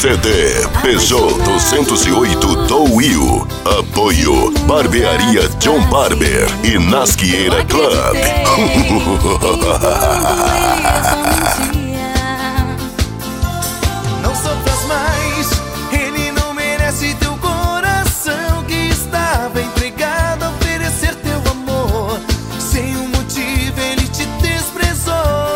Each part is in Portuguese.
CD Peugeot 208 Tow Wheel. Apoio Barbearia John Barber e Nasqueira Club. Não sofras mais, ele não merece teu coração que estava entregado a oferecer teu amor. Sem um motivo ele te desprezou.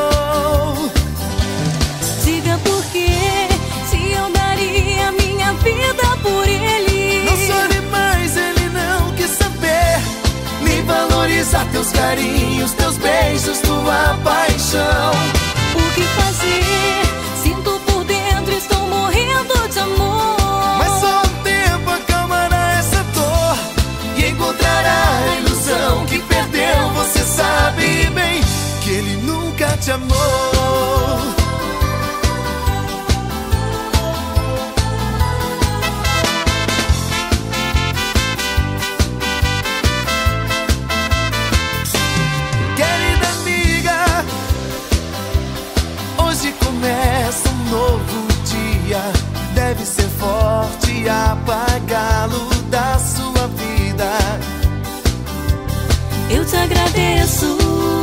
Diga por quê, se eu daria minha vida por ele. Não chore mais, ele não quis saber nem valorizar teus carinhos, teus beijos, tua paixão. O que fazer? Sinto por dentro, estou morrendo de amor. Mas só o tempo acalmará essa dor e encontrará a ilusão que perdeu. Você sabe bem que ele nunca te amou. Querida amiga, hoje começa um novo dia. Deve ser forte e apagá-lo da sua vida. Eu te agradeço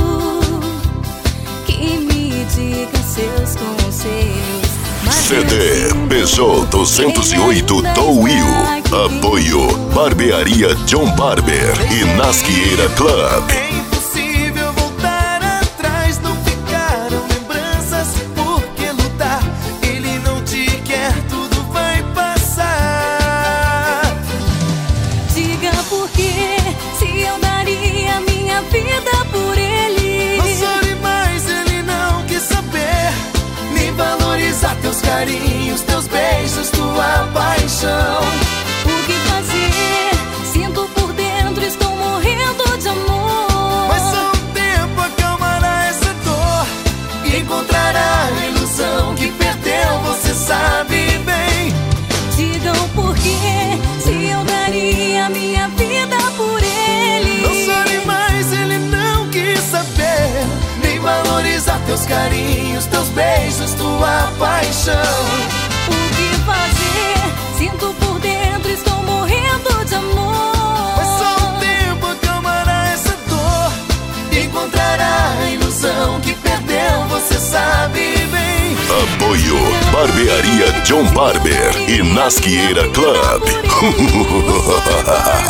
que me diga seus conselhos. Mas CD assim, Peugeot 208 Tow Wheel. Apoio Barbearia John Barber e Nasqueira Club. é impossível voltar atrás, não ficaram lembranças por que lutar. Ele não te quer, tudo vai passar. diga por quê, se eu daria minha vida por ele. Não chore mais, ele não quis saber nem valorizar teus carinhos, teus beijos, tua paixão. O que fazer? Sinto por dentro, estou morrendo de amor. Mas só o tempo acalmará essa dor e encontrará a ilusão que perdeu. Você sabe bem. Digam por quê, se eu daria minha vida por ele. Não chore mais, ele não quis saber nem valorizar teus carinhos, teus beijos, tua paixão. O que fazer? Sinto por dentro, estou morrendo de amor. Mas só o tempo acalmará essa dor e encontrará a ilusão que perdeu. Você sabe bem. Apoio Barbearia John Barber e Nasqueira Club.